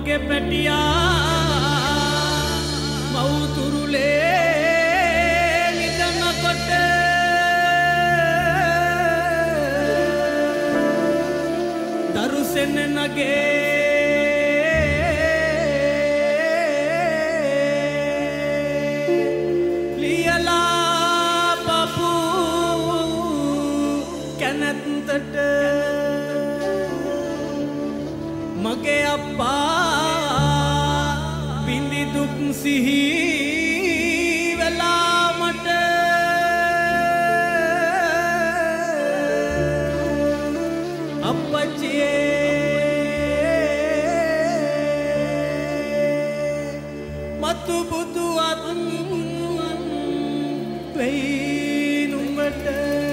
මගේ පැටියා මවුතුරුලේ නිදනකොට දරුසෙන නගේ ලියලා බපු කැනැත්තට මගේ අප්පා බිඳි දුක් සිහි වෙලා මට අප්පච්චියේ මතු බුදු අත් වෙයි නුඹට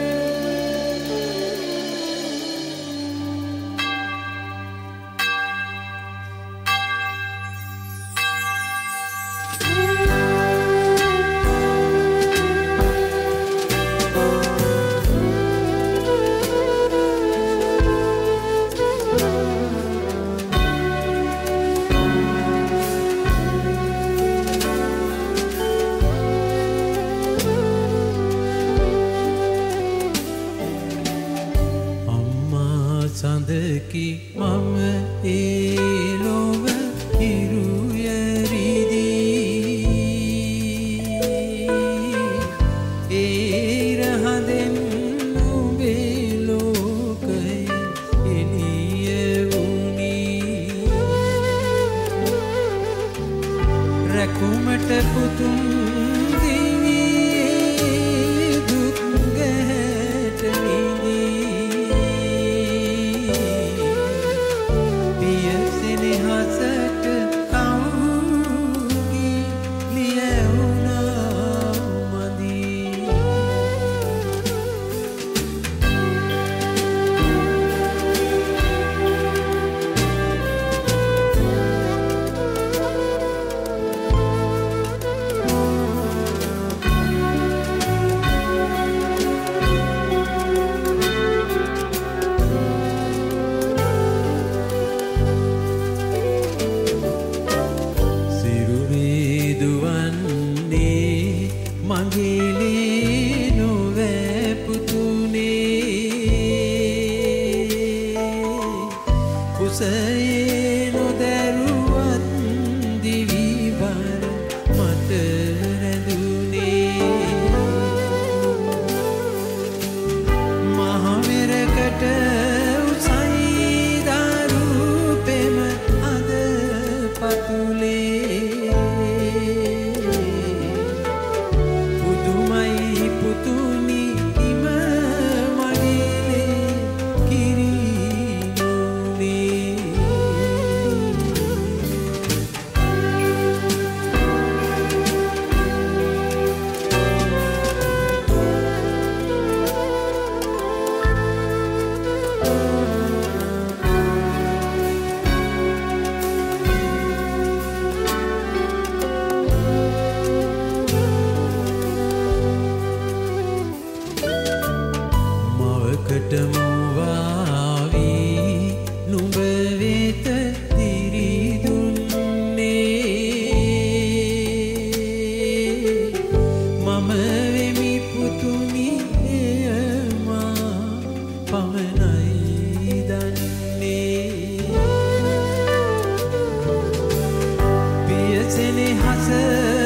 සඳකි මම ඒ ලොව හිරුයරිදී ඒ රහදෙන් නුඹේ ලෝකය එළිය වුණී රැකුමට පුතුන් දිවියේ දුක් ගැට මගේලේ නොවැ පුතුනේ කුසයේ නොදැරුවත් දිවිබර මට රැඳුනේ මහමෙරකට උසයි දරු පෙම අද පතුලේ මුවාවී නුඹ වෙත දිරිදුන්නේ මම වෙමි පුතුනි එය මා පමණයි දන්නේ පියසෙනෙහස